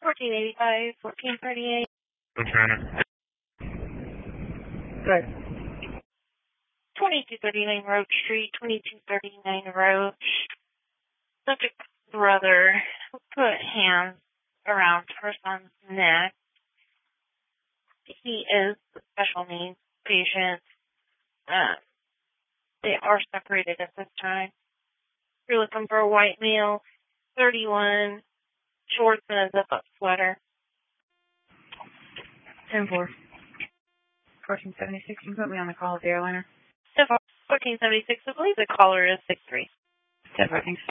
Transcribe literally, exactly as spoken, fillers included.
fourteen eighty-five, fourteen thirty-eight. Okay. Good. twenty-two thirty-nine Roach Street, twenty-two thirty-nine Roach. Subject's brother put hands around her son's neck. He is a special needs patient. Uh, they are separated at this time. You're looking for a white male, thirty-one, shorts and a zip-up sweater. ten four. fourteen seventy-six, you can put me on the call with the airliner. fourteen seventy-six, I believe the caller is six three. ten four, thanks.